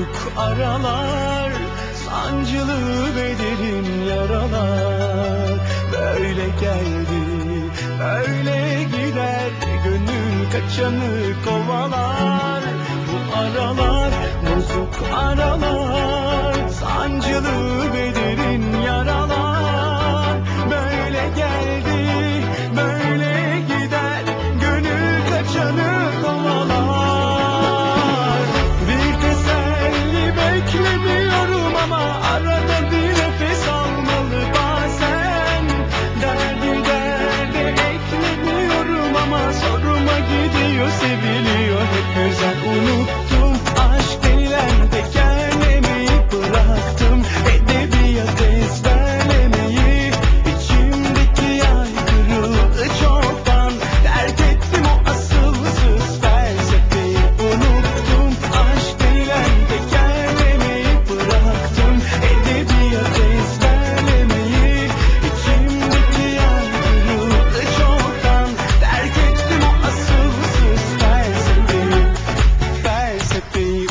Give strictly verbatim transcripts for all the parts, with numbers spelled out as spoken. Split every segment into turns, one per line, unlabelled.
bozuk aralar, sancılı ve derin yaralar. Böyle geldi, böyle gider, gönül kaçanı kovalar. Bu aralar bozuk aralar, sancılı ve derin yaralar. Böyle geldi, böyle gider, gönül kaçanı kovalar. Bir teselli beklemiyorum ama arada bir nefes almalı bazen. Derdi derde eklemiyorum ama soruma gidiyor, seviliyor hep güzel. Unuttum aşk denilen tekerlemeyi, bıraktım edebiyat ezberlemeyi. İçimdeki yay kırıldı çoktan, terk ettim o asılsız felsefeyi. Unuttum aşk denilen tekerlemeyi, bıraktım edebiyat ezberlemeyi. İçimdeki yay kırıldı çoktan, terk ettim o asılsız felsefeyi, felsefeyi.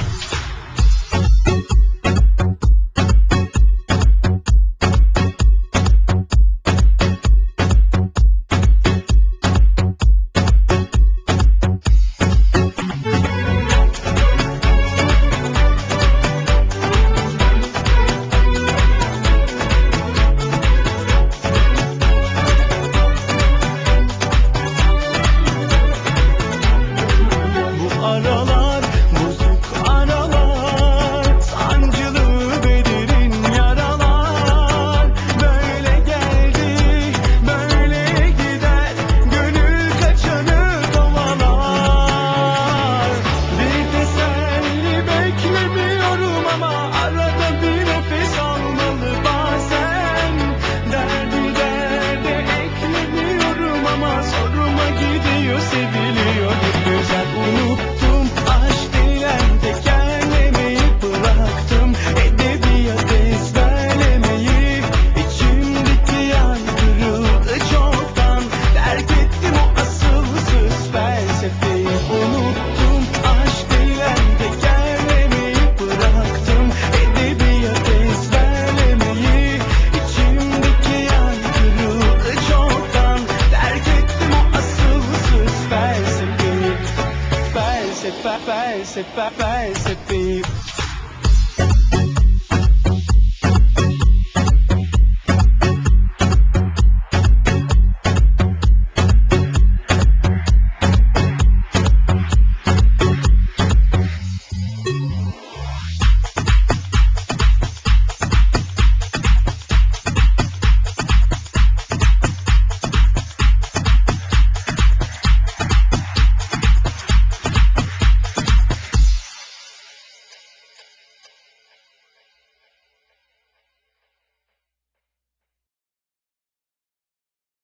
Bu aralar bozuk aralar, sancılı ve derin yaralar. Böyle geldi, böyle gider, gönül kaçanı kovalar. Bir teselli beklemiyorum ama arada bir nefes almalı bazen. Derdi derde eklemiyorum ama soruma gidiyor, seviliyor hep güzel. Unuttum aşk denilen tekerlemeyi, bıraktım edebiyat ezberlemeyi. İçimdeki yay kırıldı çoktan, terk ettim o asılsız felsefeyi. Unuttum aşk denilen tekerlemeyi, bıraktım edebiyat ezberlemeyi. İçimdeki yay kırıldı çoktan, terk ettim o asılsız felsefeyi. Felsefe, felsefe, felsefe.